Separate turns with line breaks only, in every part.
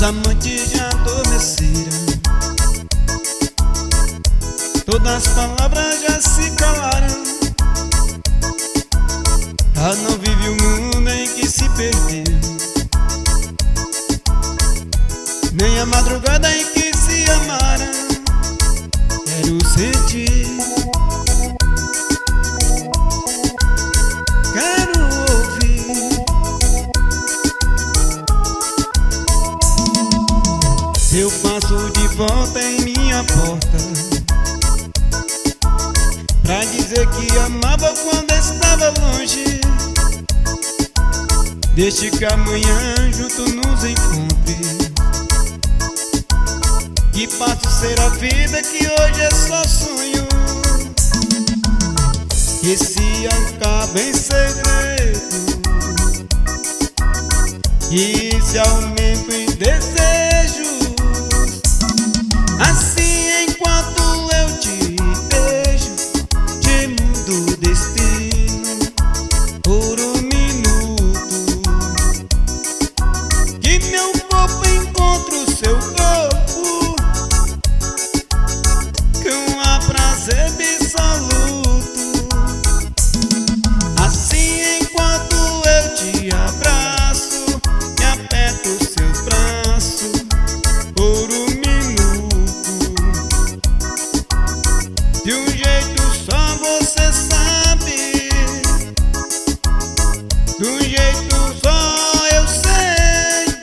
amantes já adormeceram, todas as palavras já se calaram. Já não vive o mundo em que se perdeu, nem a madrugada em que se amaram. Quero sentir, quero ouvir. Eu passo de volta em minha porta pra dizer que amava quando estava longe. Deixe que amanhã junto nos encontre, que passo ser a vida que hoje é só sonho, que se acaba em segredo e se aumenta em desejos. Assim enquanto eu te beijo, te mudo o destino por um minuto, que meu corpo encontra o seu corpo, com a prazer absoluto. Assim enquanto eu te abraço, me aperto os seus braços por um minuto, de um jeito só você sabe, de um jeito só eu sei.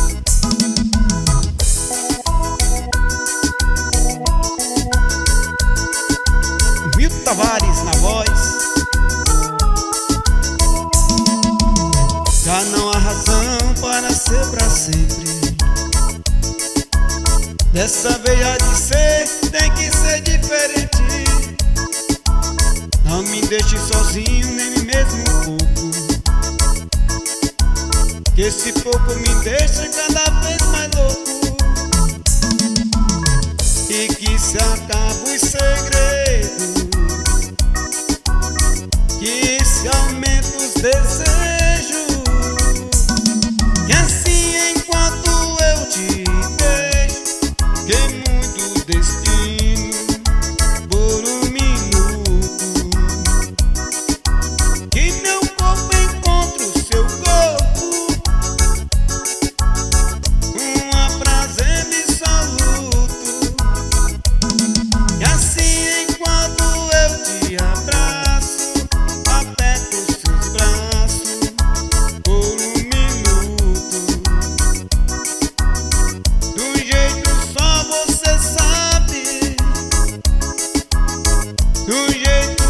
Milton Tavares na voz. Já não há razão para ser pra sempre, dessa vez há de ser, tem que ser diferente. Não me deixe sozinho, nem mesmo um pouco, que esse pouco me deixa cada vez mais louco, e que se acaba os segredos, que se aumenta os desejos. E assim enquanto eu te beijo, que mudo o destino por um minuto, que meu corpo encontra o seu corpo, um prazer absoluto. E assim enquanto eu te abraço, aperto os seus braços por um minuto, de um jeito só você sabe, de um jeito